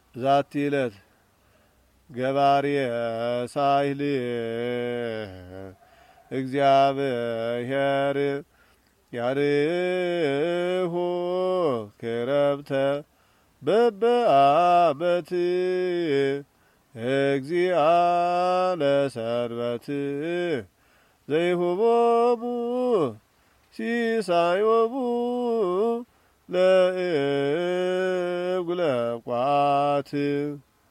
ዛቲለት ገባርየ ሳይል እግዚአብሔር ያርሁ ክረብተ በበአመት እግዚአ ለሰንበት ዘይሁቦሙ ሲሳዮሙ ለእጉለ ቋት